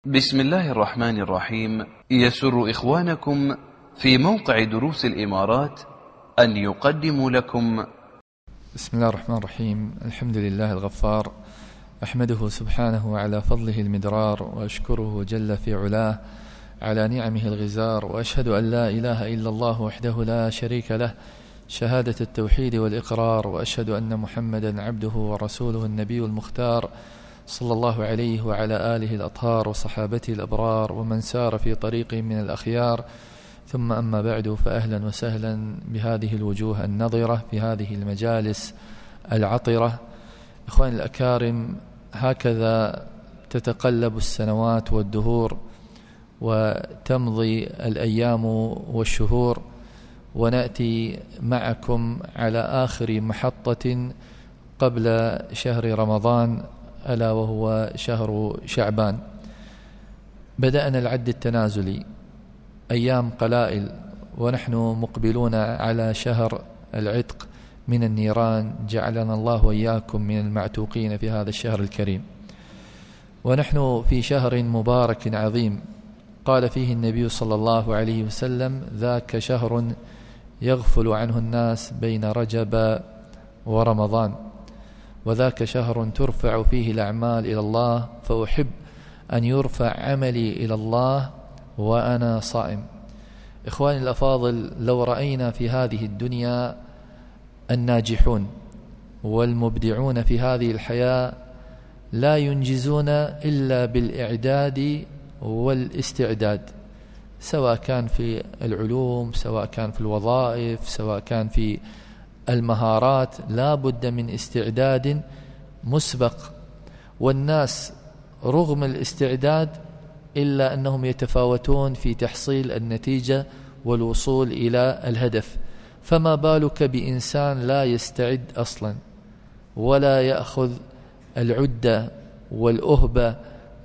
بسم الله الرحمن الرحيم. يسر إخوانكم في موقع دروس الإمارات أن يقدموا لكم بسم الله الرحمن الرحيم. الحمد لله الغفار، أحمده سبحانه على فضله المدرار، وأشكره جل في علاه على نعمه الغزار، وأشهد أن لا إله إلا الله وحده لا شريك له شهادة التوحيد والإقرار، وأشهد أن محمدا عبده ورسوله النبي المختار صلى الله عليه وعلى آله الأطهار وصحابته الأبرار ومن سار في طريق من الأخيار. ثم أما بعد، فأهلا وسهلا بهذه الوجوه النظرة في هذه المجالس العطرة. إخواني الأكارم، هكذا تتقلب السنوات والدهور وتمضي الأيام والشهور، ونأتي معكم على آخر محطة قبل شهر رمضان، ألا وهو شهر شعبان. بدأنا العد التنازلي، أيام قلائل ونحن مقبلون على شهر العتق من النيران، جعلنا الله وإياكم من المعتوقين في هذا الشهر الكريم. ونحن في شهر مبارك عظيم، قال فيه النبي صلى الله عليه وسلم: ذاك شهر يغفل عنه الناس بين رجب ورمضان، وذاك شهر ترفع فيه الأعمال إلى الله، فأحب أن يرفع عملي إلى الله وأنا صائم. إخواني الأفاضل، لو رأينا في هذه الدنيا الناجحون والمبدعون في هذه الحياة لا ينجزون إلا بالإعداد والاستعداد، سواء كان في العلوم، سواء كان في الوظائف، سواء كان في المهارات، لا بد من استعداد مسبق. والناس رغم الاستعداد إلا أنهم يتفاوتون في تحصيل النتيجة والوصول إلى الهدف، فما بالك بإنسان لا يستعد أصلا ولا يأخذ العدة والأهبة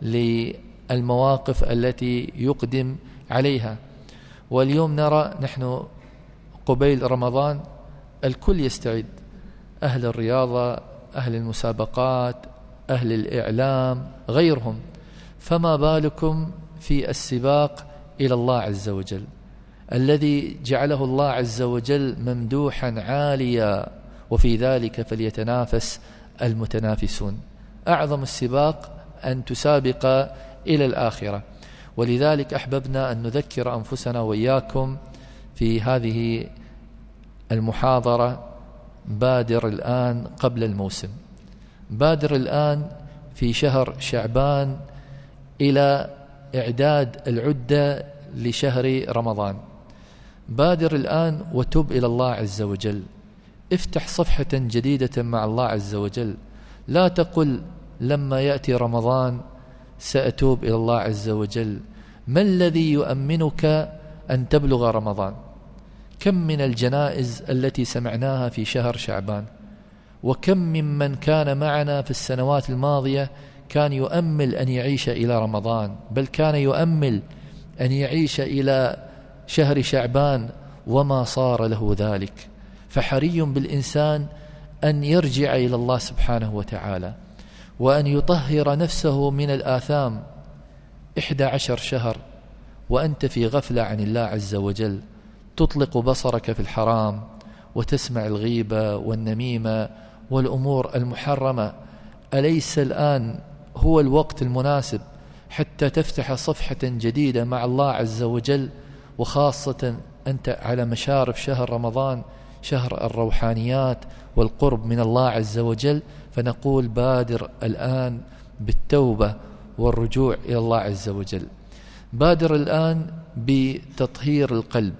للمواقف التي يقدم عليها. واليوم نرى نحن قبيل رمضان الكل يستعد، أهل الرياضة، أهل المسابقات، أهل الإعلام، غيرهم، فما بالكم في السباق إلى الله عز وجل الذي جعله الله عز وجل ممدوحا عاليا، وفي ذلك فليتنافس المتنافسون. أعظم السباق أن تسابق إلى الآخرة. ولذلك أحببنا أن نذكر أنفسنا وإياكم في هذه المحاضرة: بادر الآن قبل الموسم، بادر الآن في شهر شعبان إلى إعداد العدة لشهر رمضان. بادر الآن وتب إلى الله عز وجل، افتح صفحة جديدة مع الله عز وجل. لا تقل لما يأتي رمضان سأتوب إلى الله عز وجل. ما الذي يؤمنك أن تبلغ رمضان؟ كم من الجنائز التي سمعناها في شهر شعبان، وكم ممن كان معنا في السنوات الماضية كان يؤمل أن يعيش إلى رمضان، بل كان يؤمل أن يعيش إلى شهر شعبان وما صار له ذلك. فحري بالإنسان أن يرجع إلى الله سبحانه وتعالى، وأن يطهر نفسه من الآثام. 11 شهر وأنت في غفلة عن الله عز وجل، تطلق بصرك في الحرام وتسمع الغيبة والنميمة والأمور المحرمة. أليس الآن هو الوقت المناسب حتى تفتح صفحة جديدة مع الله عز وجل؟ وخاصة أنت على مشارف شهر رمضان، شهر الروحانيات والقرب من الله عز وجل. فنقول بادر الآن بالتوبة والرجوع إلى الله عز وجل. بادر الآن بتطهير القلب.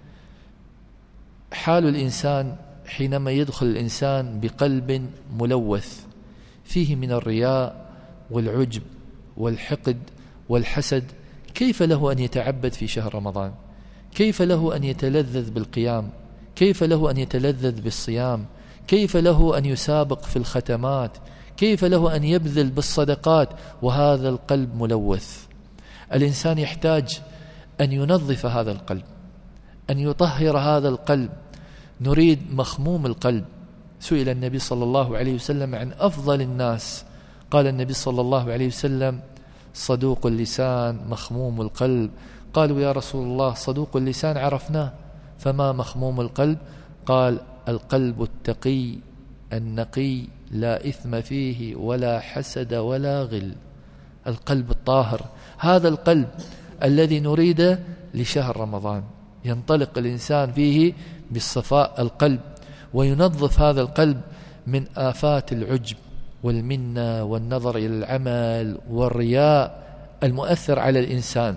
حال الإنسان حينما يدخل الإنسان بقلب ملوث فيه من الرياء والعجب والحقد والحسد، كيف له أن يتعبد في شهر رمضان؟ كيف له أن يتلذذ بالقيام؟ كيف له أن يتلذذ بالصيام؟ كيف له أن يسابق في الختمات؟ كيف له أن يبذل بالصدقات وهذا القلب ملوث؟ الإنسان يحتاج أن ينظف هذا القلب، أن يطهر هذا القلب. نريد مخموم القلب. سئل النبي صلى الله عليه وسلم عن أفضل الناس، قال النبي صلى الله عليه وسلم: صدوق اللسان مخموم القلب. قالوا يا رسول الله صدوق اللسان عرفناه، فما مخموم القلب؟ قال القلب التقي النقي لا إثم فيه ولا حسد ولا غل. القلب الطاهر، هذا القلب الذي نريد لشهر رمضان، ينطلق الإنسان فيه بالصفاء القلب، وينظف هذا القلب من آفات العجب والمنة والنظر إلى العمل والرياء المؤثر على الإنسان.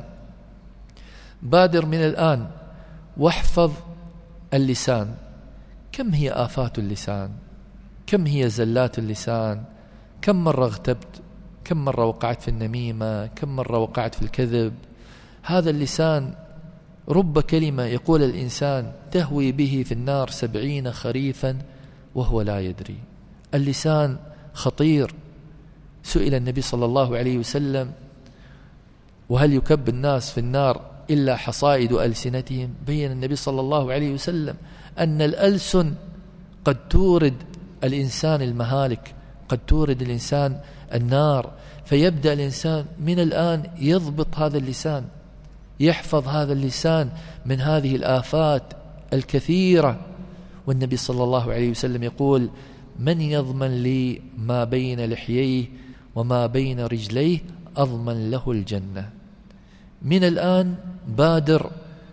بادر من الآن واحفظ اللسان. كم هي آفات اللسان، كم هي زلات اللسان، كم مرة اغتبت، كم مرة وقعت في النميمة، كم مرة وقعت في الكذب. هذا اللسان رب كلمة يقول الإنسان تهوي به في النار 70 خريفا وهو لا يدري. اللسان خطير. سئل النبي صلى الله عليه وسلم وهل يكب الناس في النار إلا حصائد ألسنتهم؟ بين النبي صلى الله عليه وسلم أن الألسن قد تورد الإنسان المهالك، قد تورد الإنسان النار. فيبدأ الإنسان من الآن يضبط هذا اللسان، يحفظ هذا اللسان من هذه الآفات الكثيرة. والنبي صلى الله عليه وسلم يقول من يضمن لي ما بين لحييه وما بين رجليه أضمن له الجنة. من الآن بادر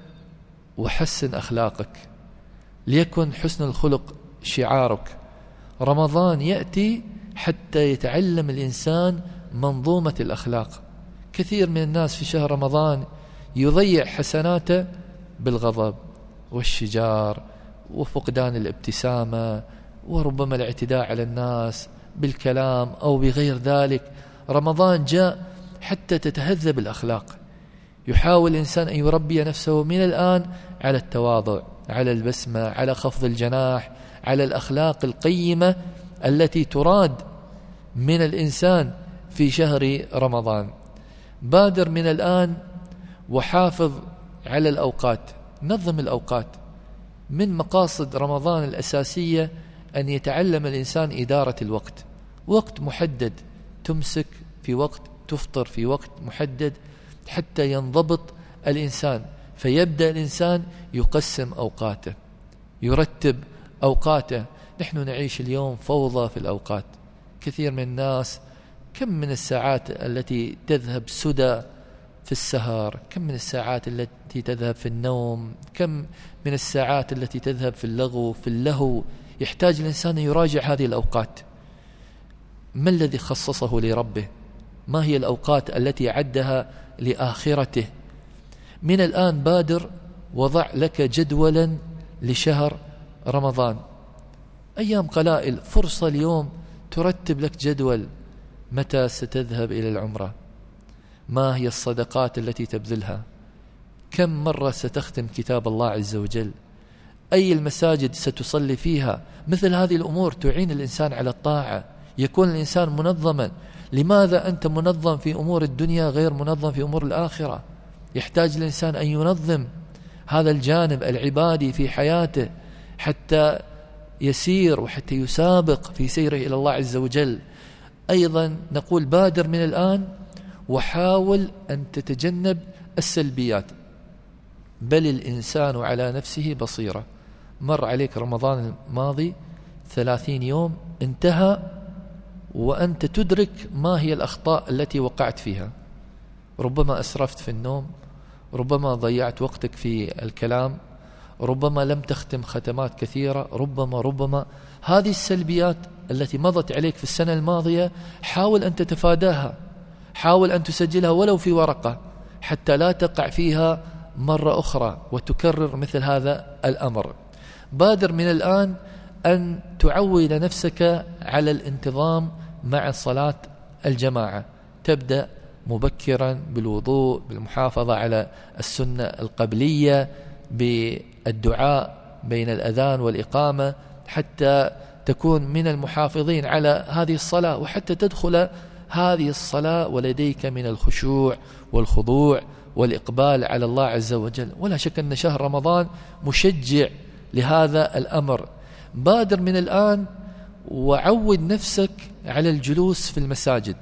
وحسن أخلاقك، ليكن حسن الخلق شعارك. رمضان يأتي حتى يتعلم الإنسان منظومة الأخلاق. كثير من الناس في شهر رمضان يضيع حسناته بالغضب والشجار وفقدان الابتسامة، وربما الاعتداء على الناس بالكلام أو بغير ذلك. رمضان جاء حتى تتهذب الأخلاق. يحاول الإنسان أن يربي نفسه من الآن على التواضع، على البسمة، على خفض الجناح، على الأخلاق القيمة التي تراد من الإنسان في شهر رمضان. بادر من الآن وحافظ على الأوقات، نظم الأوقات. من مقاصد رمضان الأساسية أن يتعلم الإنسان إدارة الوقت. وقت محدد تمسك في وقت، تفطر في وقت محدد، حتى ينضبط الإنسان. فيبدأ الإنسان يقسم أوقاته، يرتب أوقاته. نحن نعيش اليوم فوضى في الأوقات. كثير من الناس كم من الساعات التي تذهب سدى في السهر، كم من الساعات التي تذهب في النوم، كم من الساعات التي تذهب في اللغو في اللهو. يحتاج الإنسان يراجع هذه الأوقات. ما الذي خصصه لربه؟ ما هي الأوقات التي عدها لآخرته؟ من الآن بادر وضع لك جدولا لشهر رمضان. أيام قلائل، فرصة اليوم ترتب لك جدول. متى ستذهب إلى العمرة؟ ما هي الصدقات التي تبذلها؟ كم مرة ستختم كتاب الله عز وجل؟ أي المساجد ستصلي فيها؟ مثل هذه الأمور تعين الإنسان على الطاعة، يكون الإنسان منظما. لماذا أنت منظم في أمور الدنيا غير منظم في أمور الآخرة؟ يحتاج الإنسان أن ينظم هذا الجانب العبادي في حياته حتى يسير وحتى يسابق في سيره إلى الله عز وجل. أيضا نقول بادر من الآن وحاول أن تتجنب السلبيات. بل الإنسان على نفسه بصيرة. مر عليك رمضان الماضي 30 يوم انتهى وأنت تدرك ما هي الأخطاء التي وقعت فيها. ربما أسرفت في النوم، ربما ضيعت وقتك في الكلام، ربما لم تختم ختمات كثيرة، ربما هذه السلبيات التي مضت عليك في السنة الماضية حاول أن تتفاداها، حاول أن تسجلها ولو في ورقة حتى لا تقع فيها مرة أخرى وتكرر مثل هذا الأمر. بادر من الآن أن تعود نفسك على الانتظام مع صلاة الجماعة. تبدأ مبكرا بالوضوء، بالمحافظة على السنة القبلية، بالدعاء بين الأذان والإقامة، حتى تكون من المحافظين على هذه الصلاة، وحتى تدخل هذه الصلاة ولديك من الخشوع والخضوع والإقبال على الله عز وجل. ولا شك أن شهر رمضان مشجع لهذا الأمر. بادر من الآن وعود نفسك على الجلوس في المساجد.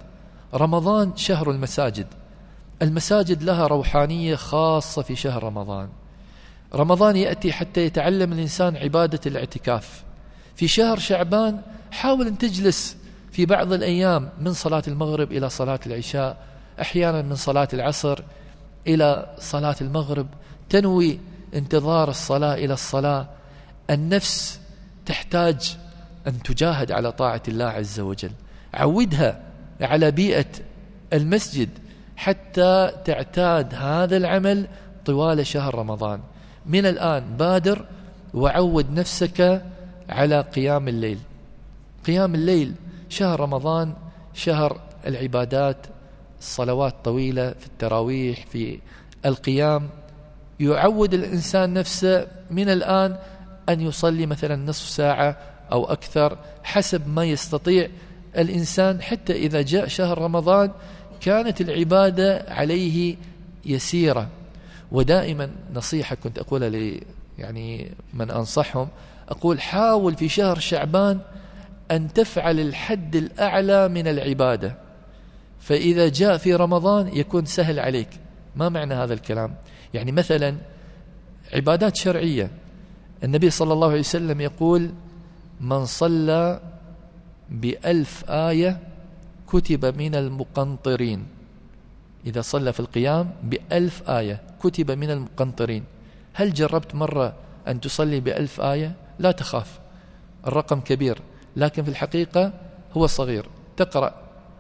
رمضان شهر المساجد. المساجد لها روحانية خاصة في شهر رمضان. رمضان يأتي حتى يتعلم الإنسان عبادة الاعتكاف. في شهر شعبان حاول أن تجلس في بعض الأيام من صلاة المغرب إلى صلاة العشاء، أحيانا من صلاة العصر إلى صلاة المغرب، تنوي انتظار الصلاة إلى الصلاة. النفس تحتاج أن تجاهد على طاعة الله عز وجل. عودها على بيئة المسجد حتى تعتاد هذا العمل طوال شهر رمضان. من الآن بادر وعود نفسك على قيام الليل. قيام الليل، شهر رمضان شهر العبادات، الصلوات طويلة في التراويح، في القيام. يعود الإنسان نفسه من الآن أن يصلي مثلا نصف ساعة أو أكثر حسب ما يستطيع الإنسان، حتى إذا جاء شهر رمضان كانت العبادة عليه يسيرة. ودائما نصيحة كنت أقولها يعني من أنصحهم، أقول حاول في شهر شعبان أن تفعل الحد الأعلى من العبادة، فإذا جاء في رمضان يكون سهل عليك. ما معنى هذا الكلام؟ يعني مثلا عبادات شرعية، النبي صلى الله عليه وسلم يقول: من صلى ب1000 آية كتب من المقنطرين. إذا صلى في القيام ب1000 آية كتب من المقنطرين. هل جربت مرة أن تصلي ب1000 آية؟ لا تخاف، الرقم كبير، لكن في الحقيقة هو صغير. تقرأ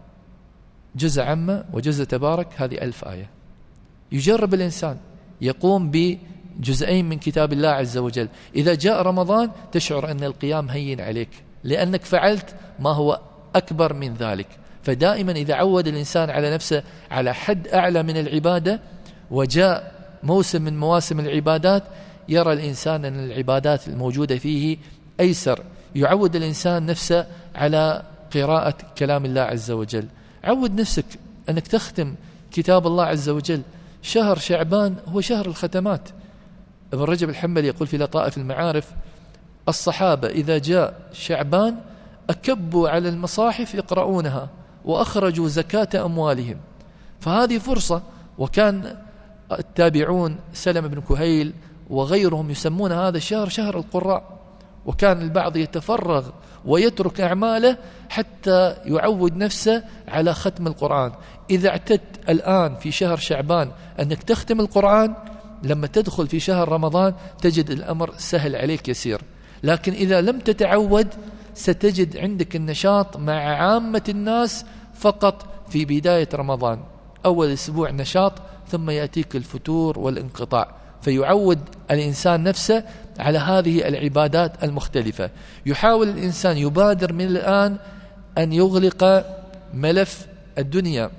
جزء عامة وجزء تبارك، هذه 1000 آية. يجرب الإنسان، يقوم بجزئين من كتاب الله عز وجل. إذا جاء رمضان تشعر أن القيام هين عليك، لأنك فعلت ما هو أكبر من ذلك. فدائما إذا عود الإنسان على نفسه على حد أعلى من العبادة، وجاء موسم من مواسم العبادات، يرى الإنسان أن العبادات الموجودة فيه أيسر. يعود الإنسان نفسه على قراءة كلام الله عز وجل. عود نفسك أنك تختم كتاب الله عز وجل. شهر شعبان هو شهر الختمات. ابن رجب الحنبلي يقول في لطائف المعارف: الصحابة إذا جاء شعبان أكبوا على المصاحف يقرؤونها وأخرجوا زكاة أموالهم. فهذه فرصة. وكان التابعون سلم بن كهيل وغيرهم يسمون هذا الشهر شهر القراء، وكان البعض يتفرغ ويترك أعماله حتى يعود نفسه على ختم القرآن. إذا اعتدت الآن في شهر شعبان أنك تختم القرآن، لما تدخل في شهر رمضان تجد الأمر سهل عليك يسير. لكن إذا لم تتعود ستجد عندك النشاط مع عامة الناس فقط في بداية رمضان. أول أسبوع نشاط، ثم يأتيك الفتور والانقطاع. فيعود الإنسان نفسه على هذه العبادات المختلفة. يحاول الإنسان يبادر من الآن أن يغلق ملف الدنيا.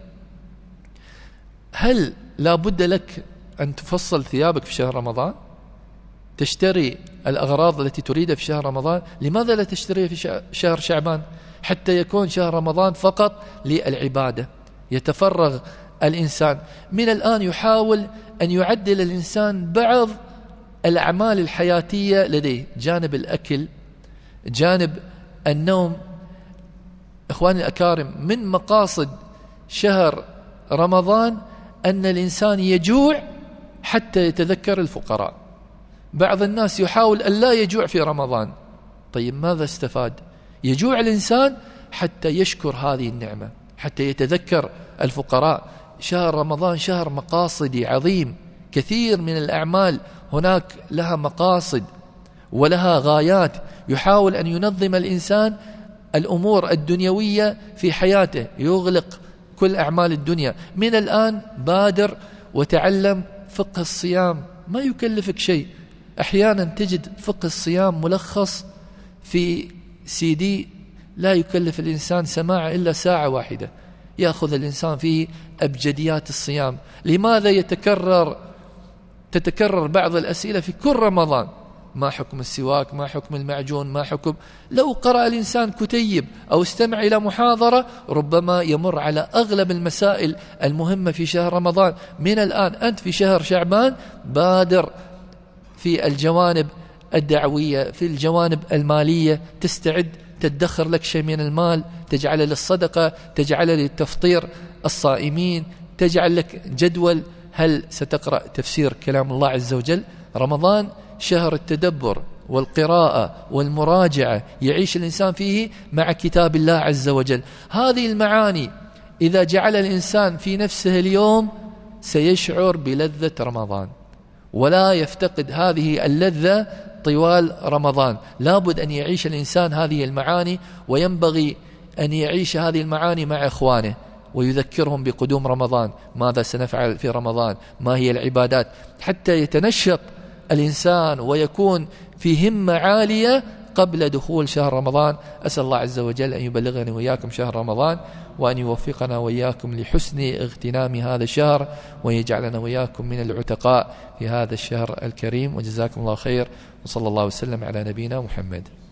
هل لا بد لك أن تفصل ثيابك في شهر رمضان؟ تشتري الأغراض التي تريدها في شهر رمضان؟ لماذا لا تشتريها في شهر شعبان حتى يكون شهر رمضان فقط للعبادة؟ يتفرغ الإنسان من الآن. يحاول أن يعدل الإنسان بعض الأعمال الحياتية لديه، جانب الأكل، جانب النوم. إخواني الأكارم، من مقاصد شهر رمضان أن الإنسان يجوع حتى يتذكر الفقراء. بعض الناس يحاول أن لا يجوع في رمضان. طيب ماذا استفاد؟ يجوع الإنسان حتى يشكر هذه النعمة، حتى يتذكر الفقراء. شهر رمضان شهر مقاصدي عظيم. كثير من الأعمال هناك لها مقاصد ولها غايات. يحاول أن ينظم الإنسان الأمور الدنيوية في حياته، يغلق كل أعمال الدنيا. من الآن بادر وتعلم فقه الصيام، ما يكلفك شيء. أحيانا تجد فقه الصيام ملخص في CD، لا يكلف الإنسان سماعه إلا ساعة واحدة، يأخذ الإنسان فيه أبجديات الصيام. لماذا تتكرر بعض الأسئلة في كل رمضان؟ ما حكم السواك؟ ما حكم المعجون؟ ما حكم؟ لو قرأ الإنسان كتيب أو استمع إلى محاضرة ربما يمر على أغلب المسائل المهمة في شهر رمضان. من الآن أنت في شهر شعبان بادر في الجوانب الدعوية، في الجوانب المالية، تستعد تدخر لك شيء من المال، تجعل للصدقة، تجعل للتفطير الصائمين، تجعل لك جدول. هل ستقرأ تفسير كلام الله عز وجل؟ رمضان شهر التدبر والقراءة والمراجعة، يعيش الإنسان فيه مع كتاب الله عز وجل. هذه المعاني إذا جعل الإنسان في نفسه اليوم سيشعر بلذة رمضان، ولا يفتقد هذه اللذة طوال رمضان. لابد أن يعيش الإنسان هذه المعاني، وينبغي أن يعيش هذه المعاني مع إخوانه ويذكرهم بقدوم رمضان، ماذا سنفعل في رمضان، ما هي العبادات، حتى يتنشط الإنسان ويكون في همة عالية قبل دخول شهر رمضان. أسأل الله عز وجل أن يبلغني وإياكم شهر رمضان، وأن يوفقنا وإياكم لحسن اغتنام هذا الشهر، ويجعلنا وإياكم من العتقاء في هذا الشهر الكريم. وجزاكم الله خير، وصلى الله وسلم على نبينا محمد.